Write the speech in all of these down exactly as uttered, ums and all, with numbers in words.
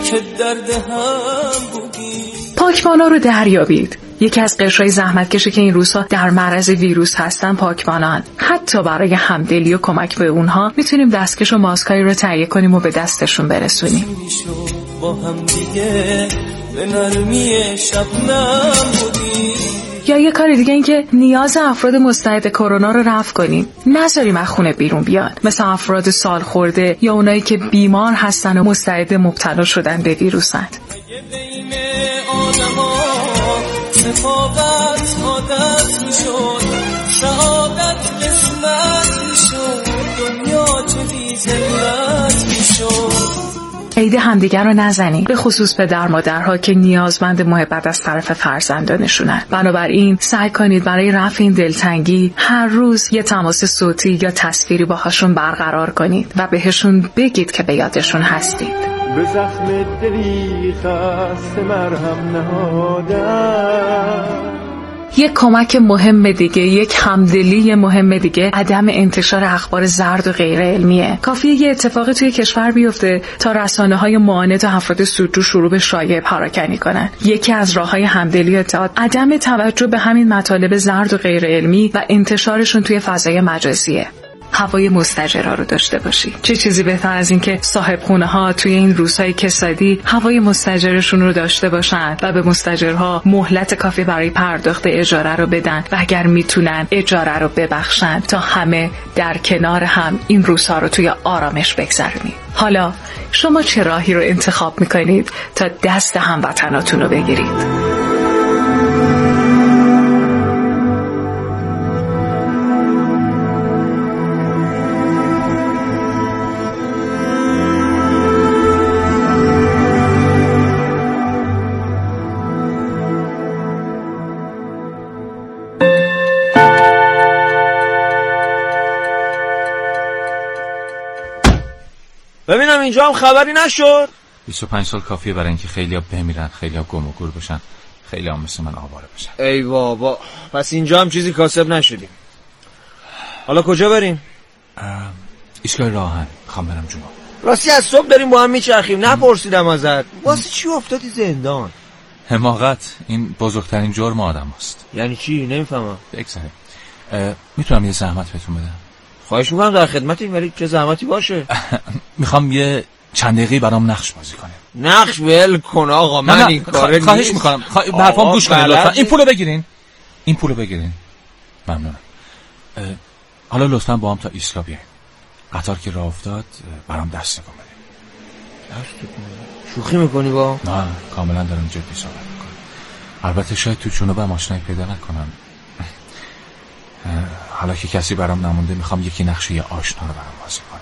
که درد هم بودی. پاکبانا رو دریابید. یکی از قشرهای زحمتکشی که این روزها در معرض ویروس هستن پاکبانان. حتی برای همدلی و کمک به اونها میتونیم دستکش و ماسکایی رو تهیه کنیم و به دستشون برسونیم. با هم دیگه به نرمی شبنم بودی. یا یه کار دیگه این که نیاز افراد مستعد کرونا رو رفع کنیم. نذاریم از خونه بیرون بیاد. مثل افراد سال خورده یا اونایی که بیمار هستن و مستعد مبتلا شدن به ویروسن. بین آدما سخاوت عادت میشد، شهادت قسمت میشد، دنیا چه بی ذلت میشد. عید همدیگر رو نزنیم، به خصوص پدر مادرها که نیازمند محبت از طرف فرزندانشونن. بنابراین سعی کنید برای رفع این دلتنگی هر روز یه تماس صوتی یا تصویری باهاشون برقرار کنید و بهشون بگید که به یادشون هستید. به زخم دلی خسته مرهم نهادم. یک کمک مهم دیگه، یک همدلی مهم دیگه عدم انتشار اخبار زرد و غیر علمیه. کافیه یه اتفاقی توی کشور بیفته تا رسانه‌های معاند و افراد سودجو شروع به شایعه پراکنی کنن. یکی از راه‌های همدلی و اتحاد عدم توجه به همین مطالب زرد و غیر علمی و انتشارشون توی فضای مجازیه. هوای مستاجرها رو داشته باشی. چه چیزی بهتر از این که صاحب خونه ها توی این روزهای کسادی هوای مستاجرشون رو داشته باشن و به مستاجرها مهلت کافی برای پرداخت اجاره رو بدن و اگر میتونن اجاره رو ببخشن تا همه در کنار هم این روزها رو توی آرامش بگذرونید. حالا شما چه راهی رو انتخاب میکنید تا دست هموطناتون رو بگیرید؟ ببینم اینجا هم خبری نشد. بیست و پنج سال کافیه برای اینکه خیلی‌ها بمیرن، خیلی‌ها گم و گور بشن، خیلی‌ها مثل من آواره بشن. ای بابا، پس اینجا هم چیزی کاسب نشدیم. حالا کجا بریم؟ ایستگاه راهن. میخوام برم جمعه. راستی از صبح داریم با هم میچرخیم، نپرسیدم ازت واسه چی افتادی زندان؟ حماقت این بزرگترین جرم آدم است. یعنی چی؟ نمیفهمم. بگذاریم. میتونم یه زحمت بهتون بدم؟ خواهش میکنم، در خدمتیم، ولی چه زحمتی باشه. میخوام یه چند دقیقی برام نقش بازی کنیم. نقش ول کن آقا، من این کار نیست. خواهش میکنم به حرفام گوش کنید لطفا. این پولو بگیرین، این پولو بگیرین. ممنونم. حالا لطفا با هم تا ایستگاه بیاین. قطار که راه افتاد برام دست نکن بدین. دست نکن؟ شوخی میکنی با؟ نه کاملا دارم جدی صحبت میکنم. البته شاید تو جنوب هم آشنایی پیدا نکنم. حالا که کسی برام نمونده میخوام یکی نقش یه آشنا رو برام بازی کنم.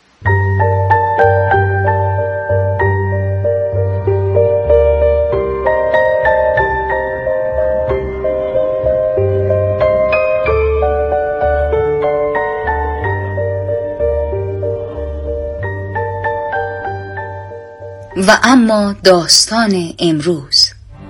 و اما داستان امروز.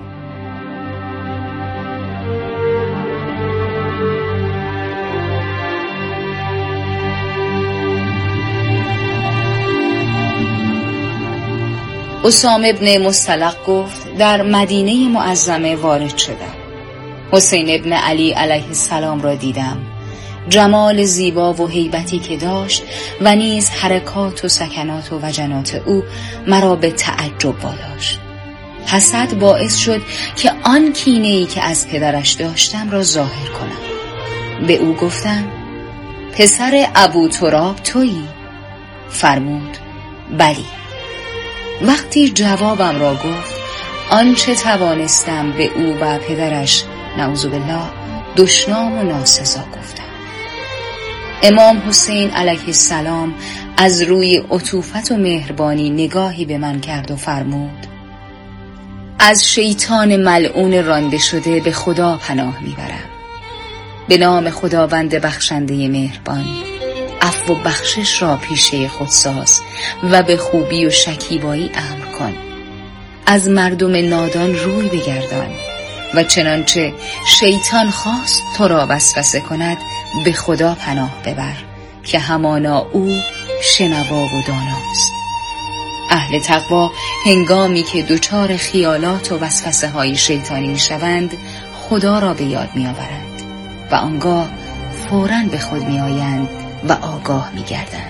اسامه ابن مستلق گفت در مدینه معظمه وارد شدم. حسین ابن علی علیه السلام را دیدم. جمال زیبا و هیبتی که داشت و نیز حرکات و سکنات و وجنات او مرا به تعجب واداشت. حسد باعث شد که آن کینه‌ای که از پدرش داشتم را ظاهر کنم. به او گفتم پسر ابو تراب تویی؟ فرمود بلی. وقتی جوابم را گفت آنچه توانستم به او و پدرش نعوذ بالله دشنام و ناسزا گفتم. امام حسین علیه السلام از روی عطوفت و مهربانی نگاهی به من کرد و فرمود از شیطان ملعون رانده شده به خدا پناه میبرم. به نام خداوند بخشنده مهربان، عفو و بخشش را پیشه خود ساز و به خوبی و شکیبایی امر کن. از مردم نادان روی بگردان و چنانچه شیطان خواست تو را وسوسه کند به خدا پناه ببر که همانا او شنوا و داناست. اهل تقوا هنگامی که دچار خیالات و وسوسه های شیطانی می شوند خدا را به یاد می آورند و آنگاه فوراً به خود می آیند و آگاه می گردند.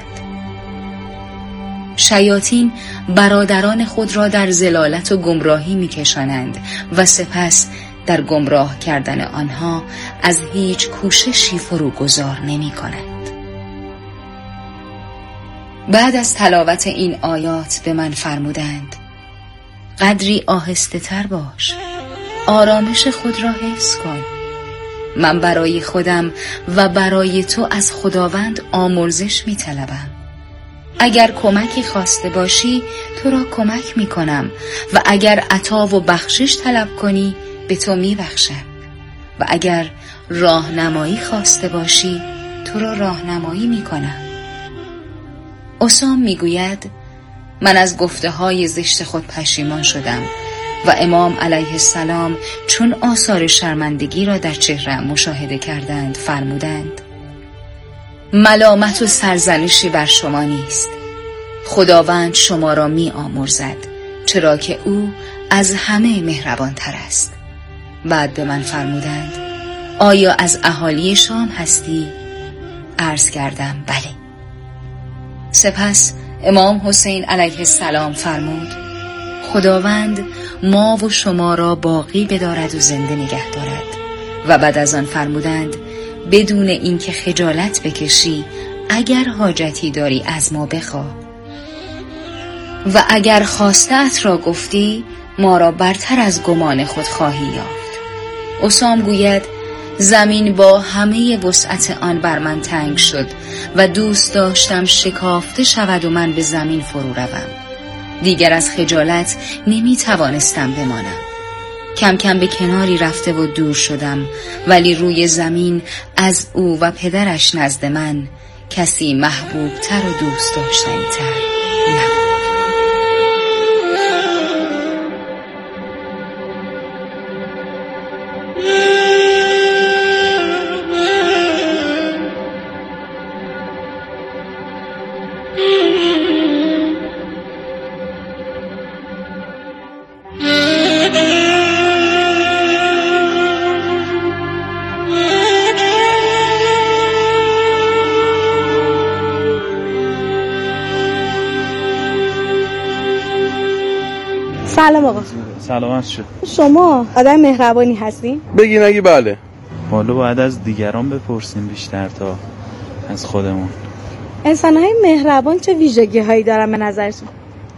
شیاطین برادران خود را در ضلالت و گمراهی می کشانند و سپس در گمراه کردن آنها از هیچ کوششی فروگذار نمی کنند. بعد از تلاوت این آیات به من فرمودند قدری آهسته تر باش، آرامش خود را حفظ کن. من برای خودم و برای تو از خداوند آمرزش می طلبم. اگر کمکی خواسته باشی تو را کمک می کنم و اگر عطا و بخشش طلب کنی به تو می بخشم و اگر راهنمایی خواسته باشی تو را راهنمایی می کنم. اسام می گوید من از گفته های زشت خود پشیمان شدم و امام علیه السلام چون آثار شرمندگی را در چهره مشاهده کردند فرمودند ملامت و سرزنشی بر شما نیست، خداوند شما را می آمرزد چرا که او از همه مهربان تر است. بعد به من فرمودند آیا از اهالی شام هستی؟ عرض کردم بله. سپس امام حسین علیه السلام فرمود خداوند ما و شما را باقی بدارد و زنده نگه دارد و بعد از آن فرمودند بدون اینکه خجالت بکشی اگر حاجتی داری از ما بخواه و اگر خواستت را گفتی ما را برتر از گمان خود خواهی یافت. اسام گوید زمین با همه وسعت آن بر من تنگ شد و دوست داشتم شکافته شود و من به زمین فرو روم. دیگر از خجالت نمی توانستم بمانم. کم کم به کناری رفته و دور شدم ولی روی زمین از او و پدرش نزد من کسی محبوب تر و دوست داشتنی تر نبود. سلام آقا. سلامت شد. شما آدم مهربانی هستین؟ بگین اگه بله. حالا باید از دیگران بپرسیم بیشتر تا از خودمون. انسان‌های مهربان چه ویژگی هایی دارن به نظرتون؟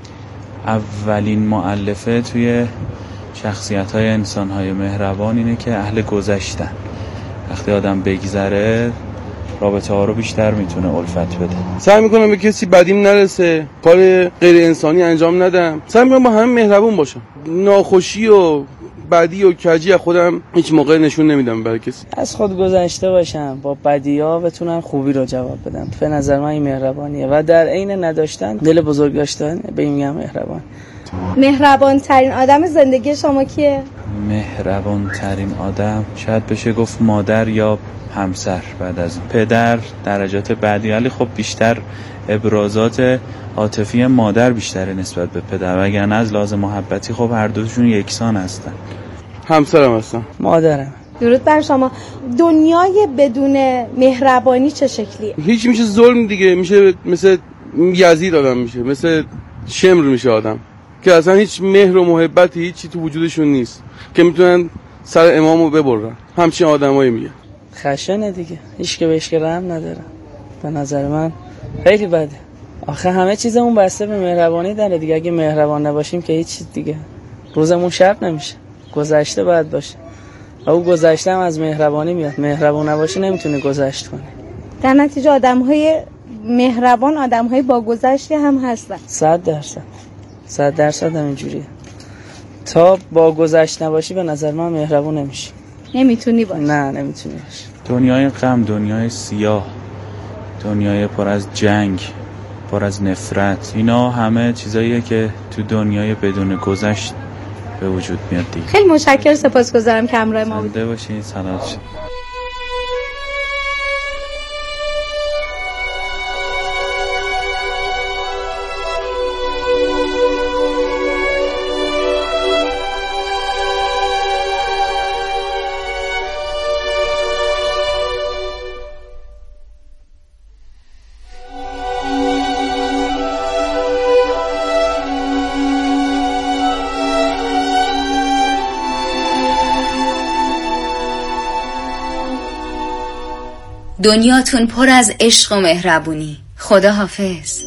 اولین مؤلفه توی شخصیت‌های انسان‌های مهربان اینه که اهل گذشتن. وقتی آدم بگذره رابطه ها رو بیشتر میتونه الفت بده. سعی میکنم به کسی بدیم نرسه، کار غیر انسانی انجام ندم، سعی میکنم با همه مهربون باشم. ناخوشی و بدی و کجی از خودم هیچ موقع نشون نمیدم برای کسی. از خود گذشته باشم، با بدی‌ها بتونم خوبی رو جواب بدم. به نظر من این مهربانیه و در عین نداشتن دل بزرگ داشتن به این میگم مهربان. مهربان ترین آدم زندگی شما کیه؟ مهربان ترین آدم شاید بشه گفت مادر یا همسر. بعد از پدر درجات بعدی، ولی خب بیشتر ابرازات عاطفی مادر بیشتره نسبت به پدر، وگرنه از لحاظ محبتی خب هر دوشون یکسان هستن. همسرم هستن. مادرم. درود بر شما. دنیای بدون مهربانی چه شکلیه؟ هیچ میشه ظلم دیگه، میشه مثل یزید آدم میشه، مثل شمر میشه آدم که اصلا هیچ مهر و محبتی هیچی تو وجودشون نیست که میتونن سر امامو ببرن. همچین آدمایی میگه. خشنه دیگه، هیچ که بهش رحم نداره. به نظر من خیلی بده. آخه همه چیزمون بسته به مهربانی داره دیگه. اگه مهربان نباشیم که هیچ چیز دیگه روزمون شب نمیشه. گذشته باید باشه و او گذشته هم از مهربانی میاد. مهربان نباشی نمیتونه گذشت کنه. در نتیجه آدم‌های مهربان آدم‌های با گذشته هم هستن. صد درصد صد درصد همینجوریه. تا با گذشت نباشی به نظر من مهربان نمیشی. نمیتونی باشی. نه نمیتونی باشی. دنیای غم، دنیای سیاه، دنیای پر از جنگ، پر از نفرت، اینا همه چیزاییه که تو دنیای بدون گذشت به وجود میاد دیگه. خیلی متشکرم، سپاسگزارم که همراه ما بودید. باشین، سلامت باشید. دنیاتون پر از عشق و مهربونی. خدا حافظ.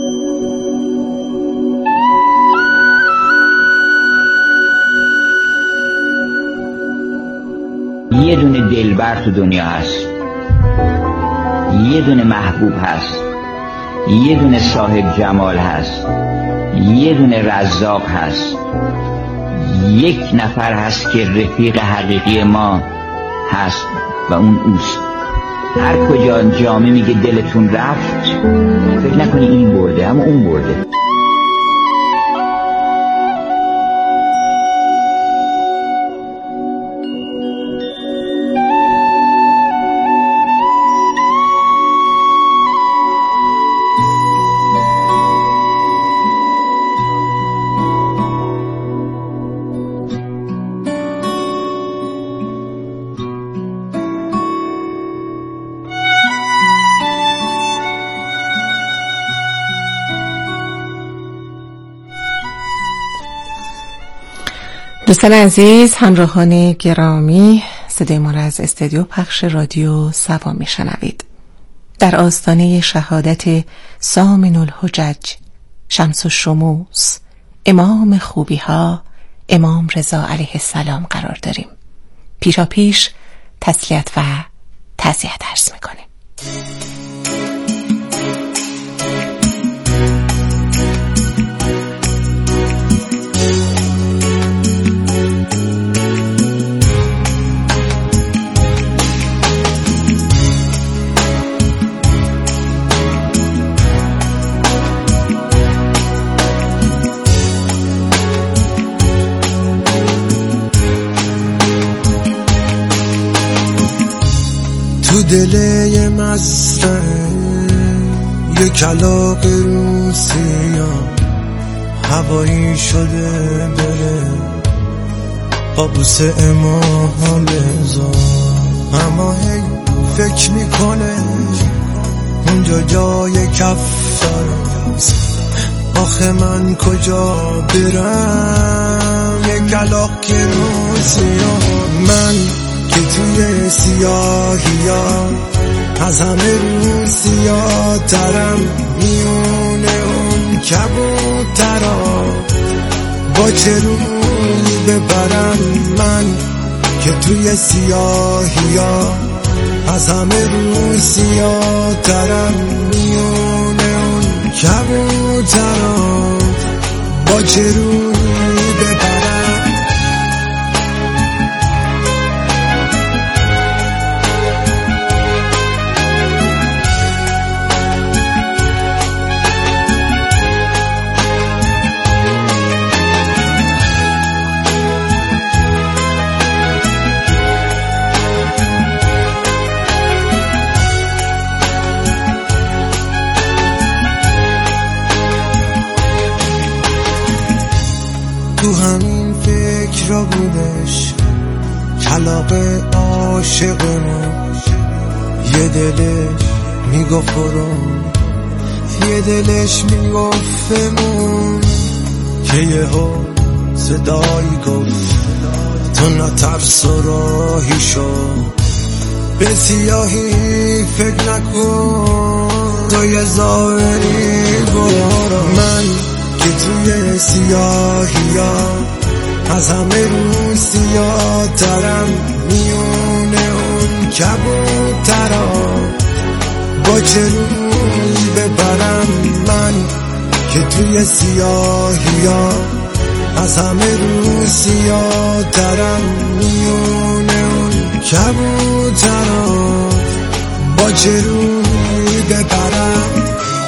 یه دونه دلبر تو دنیا هست، یه دونه محبوب هست، یه دونه صاحب جمال هست، یه دونه رزاق هست، یک نفر هست که رفیق حقیقی ما هست و اون اوست. هر کجا جامعه میگه دلتون رفت، فکر نکنی این برده اما اون برده. دوستان عزیز، همراهان گرامی، صدای ما را از استودیو پخش رادیو سوا میشنوید. در آستانه شهادت سامن الحجج، شمس الشموس، امام خوبی ها، امام رضا علیه السلام قرار داریم. پیشا پیش تسلیت و تعزیت عرض میکنیم. تو دل مزرعه یه کلاغ روسیا هوایی شده بره قابوس امام رضا، اما هی فکر میکنه اونجا جای کفترست، آخه من کجا برم؟ یه کلاغ روسیا، من که توی سیاهی ها از همه رو سیاه ترم، میونه اون کبوترا با چه روی ببرم؟ من که توی سیاهی ها از همه رو سیاه ترم، میونه اون کبوترا با چه روی ببرم؟ تو همین فکر را بودش کلاغ عاشقمون، یه دلش میگفت برو، یه دلش میگفت بمون، که یه ها صدایی گفت تو نترس و راهی شو، به سیاهی فکر نکن، تو یه ظاهری برو. من که توی سیاهی ها از همه رو سیاه ترم، میونه اون کبوترا با چه روی ببرم؟ من که توی سیاهی ها از همه رو سیاه ترم، میونه اون کبوترا با چه روی ببرم؟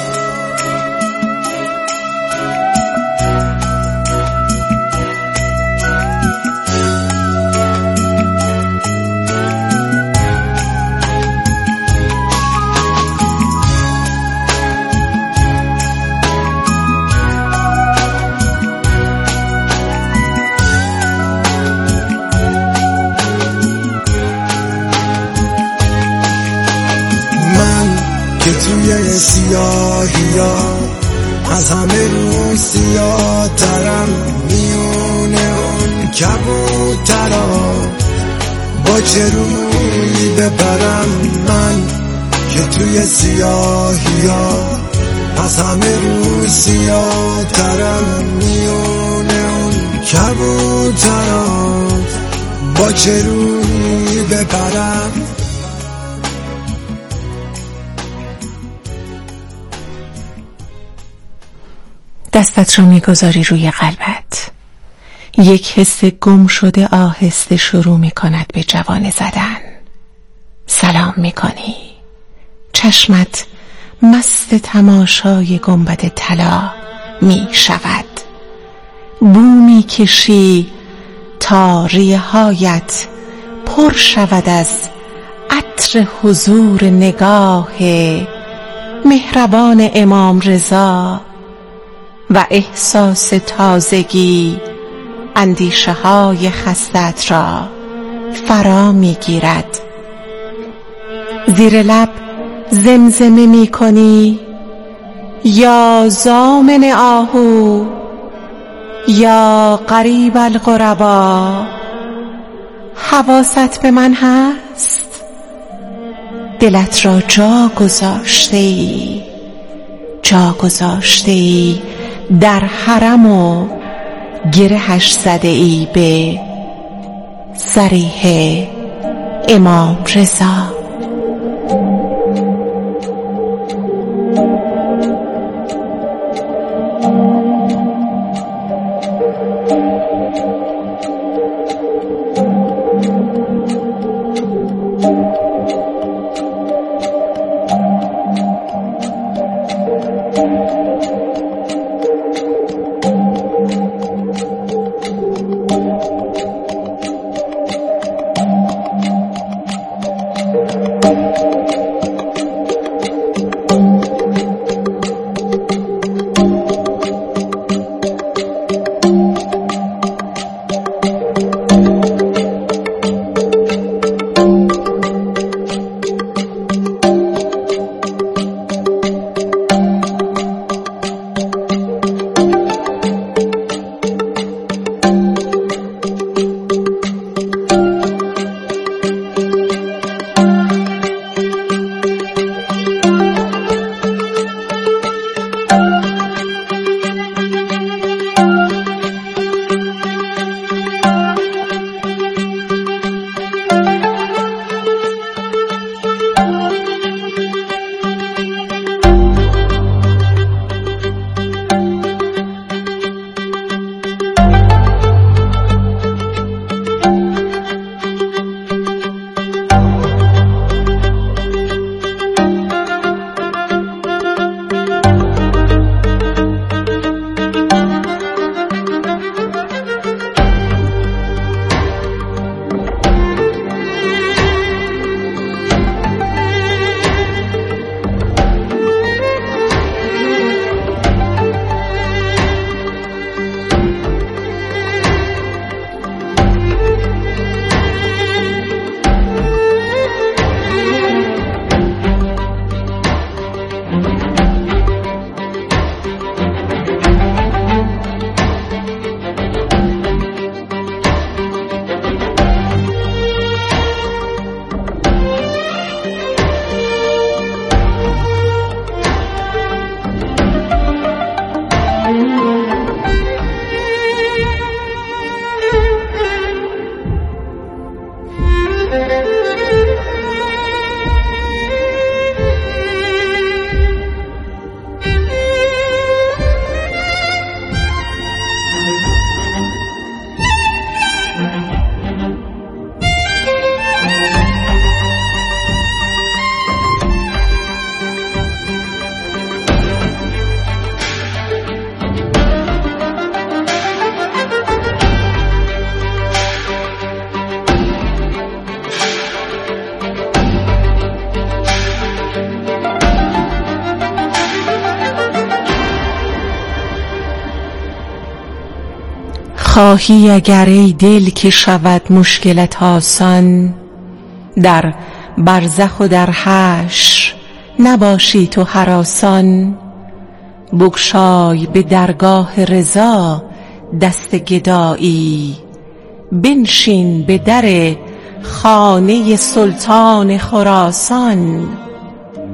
توی سیاهی ها از همه رو سیاه ترم، میونه اون کبوترا با چه روی ببرم؟ من که توی سیاهی ها از همه روی سیاه ترم میونه اون کبوترات با چه روی بپرم. دستت رو میگذاری روی قلبت. یک حس گم شده آهسته شروع میکند به جوانه زدن. سلام میکنی. چشمت مست تماشای گنبد طلا میشود. بو میکشی تا ریه‌هایت پر شود از عطر حضور نگاه مهربان امام رضا و احساس تازگی اندیشه های خستت را فرا میگیرد. زیر لب زمزمه می کنی یا ضامن آهو یا قریب الغربا. حواست به من هست؟ دلت را جا گذاشته ای جا گذاشته ای در حرم و گرهش زده ای به صریح امام رضا. خواهی اگر ای دل که شود مشکلت آسان، در برزخ و در حشر نباشی تو هراسان. بگشای به درگاه رضا دست گدایی، بنشین به در خانه سلطان خراسان.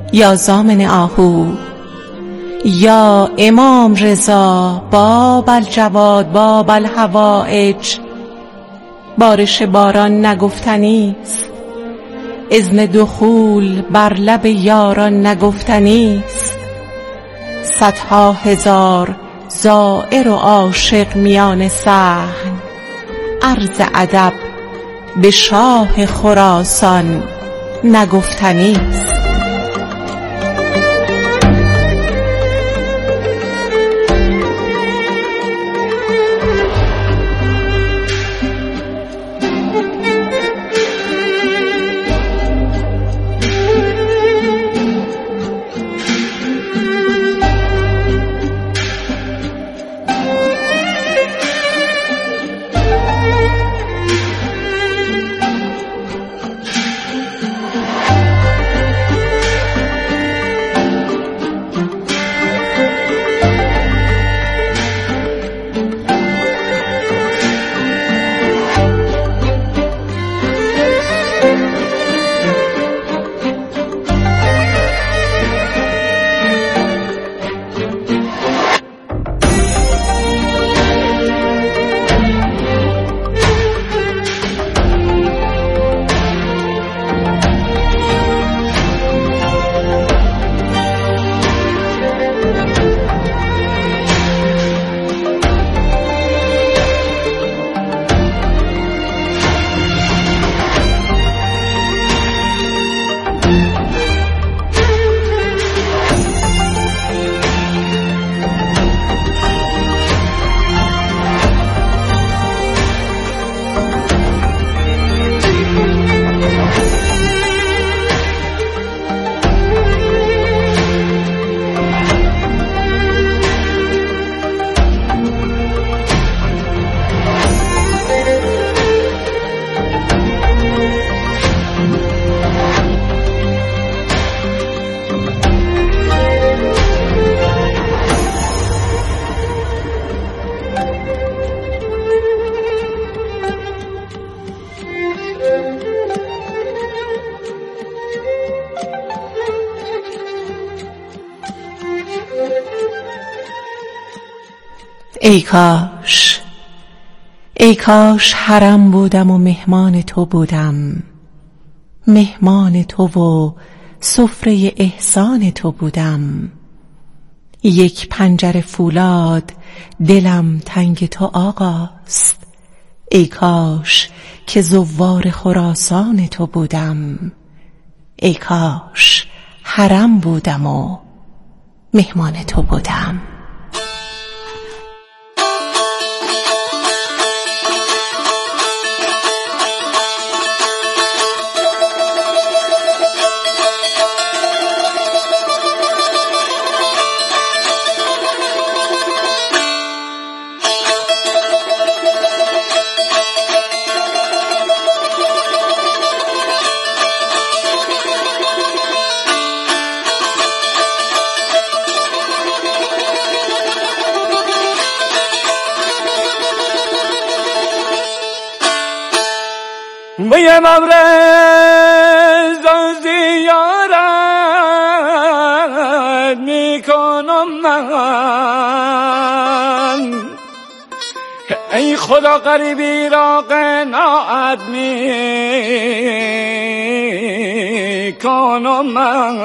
یا ضامن آهو، یا امام رضا باب الجواد باب الحوائج. بارش باران نگفتنیست، اذن دخول بر لب یاران نگفتنیست. صدها هزار زائر و عاشق میان صحن، عرض ادب به شاه خراسان نگفتنیست. ای کاش ای کاش حرم بودم و مهمان تو بودم، مهمان تو و سفره احسان تو بودم. یک پنجره فولاد دلم تنگ تو آقاست، ای کاش که زوار خراسان تو بودم. ای کاش حرم بودم و مهمان تو بودم. بیم امرز زیارت میکنم من، ای خدا غریبی را قناعت میکنم من.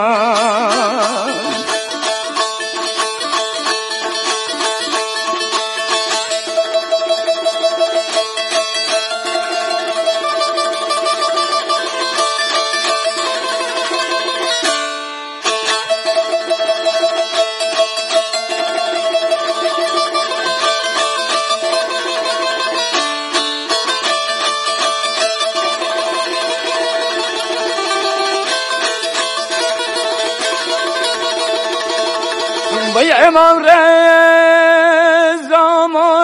و یه امام رضا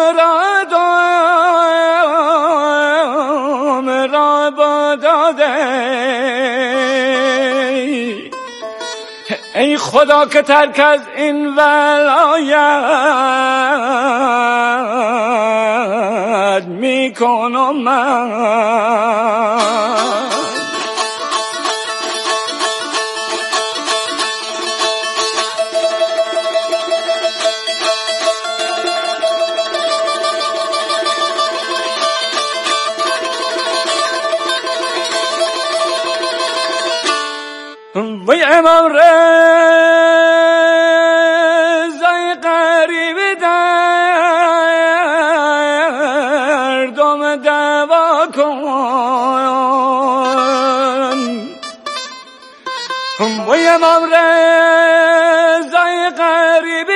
مرادم را بداده، ای خدا که ترک از این ولایت میکنم من. وی امام رضای قریب دردم دوا کن وی امام رضای قریب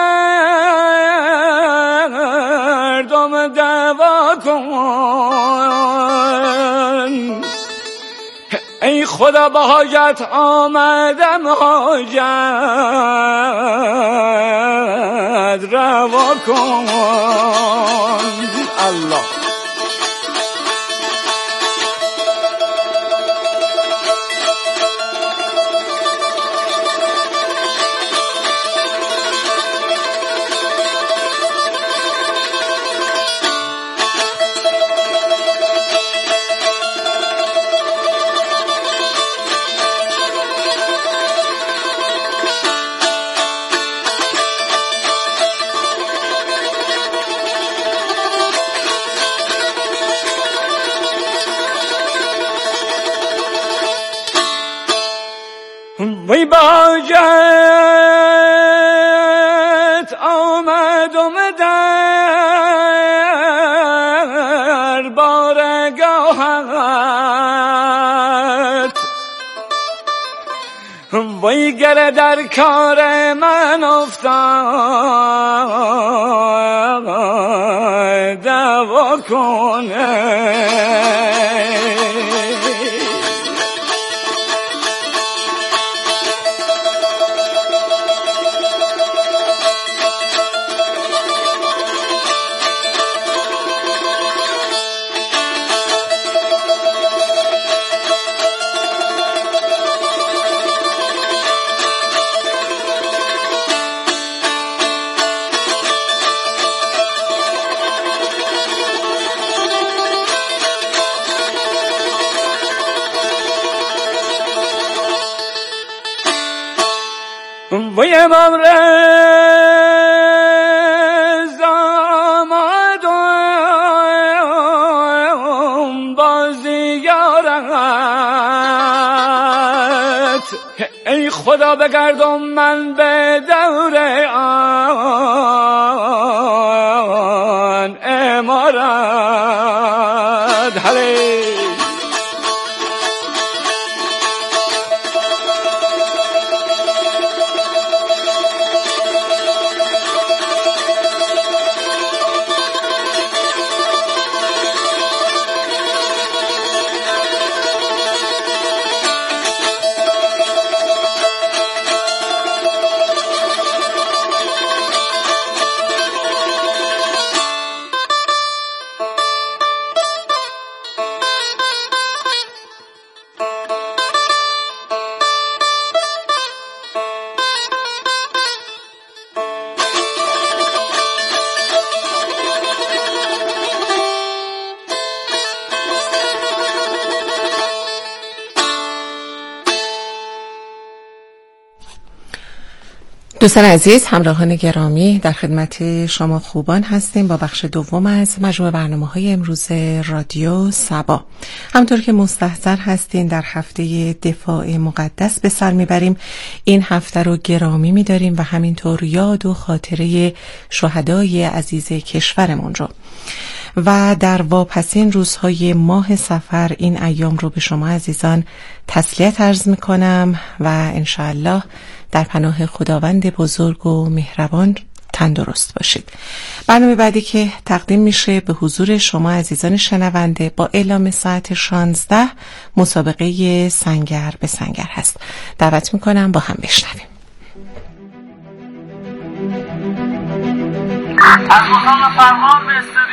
دردم دوا کن ای خدا با حاجت آمدم حاجت روا کن الله وی با حاجت آمدم در بارگاهت وی گر در کار من افتاد دوا کنه وی امام رضا آمدم با زیارت ای خدا بگردم من به دور آن امارت هلی دوستان عزیز، همراهان گرامی، در خدمت شما خوبان هستیم با بخش دوم از مجموع برنامه‌های امروز رادیو سبا. همونطور که مستحضر هستین در هفته دفاع مقدس به سر میبریم. این هفته رو گرامی میداریم و همینطور یاد و خاطره شهدای عزیز کشورمون رو و در واپسین روزهای ماه صفر این ایام رو به شما عزیزان تسلیت عرض میکنم و انشاءالله در پناه خداوند بزرگ و مهربان تندرست باشید. برنامه بعدی که تقدیم میشه به حضور شما عزیزان شنونده با اعلام ساعت شانزده مسابقه سنگر به سنگر هست. دعوت میکنم با هم بشنویم. از مقام فرمان به استودیو